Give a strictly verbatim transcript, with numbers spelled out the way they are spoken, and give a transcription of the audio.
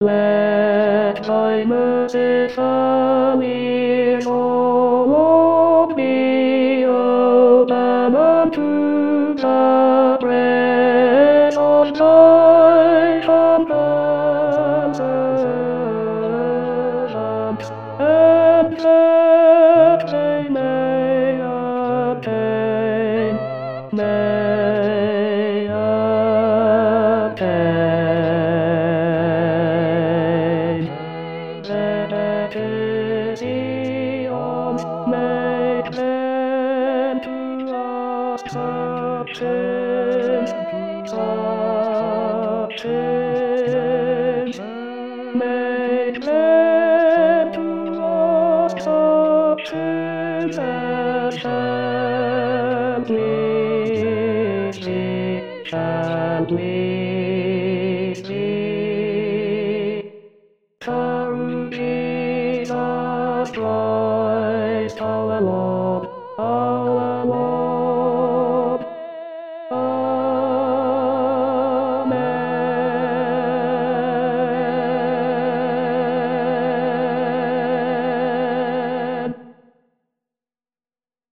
Let thy mercy appear, O Lord, be open unto the praise of thy compassion, and that they may obtain, may obtain. Let it be on, make them to us substance, substance, make them